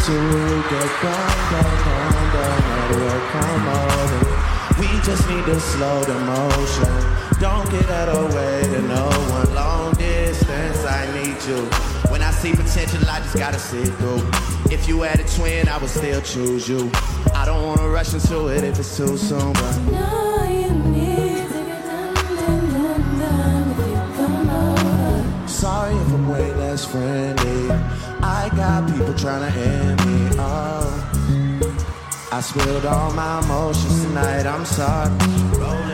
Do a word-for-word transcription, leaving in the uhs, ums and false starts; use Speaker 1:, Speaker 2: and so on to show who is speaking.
Speaker 1: to get gone, gone, gone, gone. Now the world come over. We just need to slow the motion. Don't get out of the way to no one. Long distance, I need you. When I see potential, I just gotta see through. If you had a twin, I would still choose you. I don't wanna rush into it if it's too soon, but
Speaker 2: you know you need to get done, done, done, done if you come over.
Speaker 1: Sorry if I'm way less friendly. I got people trying to end me. Oh, I spilled all my emotions tonight. I'm sorry.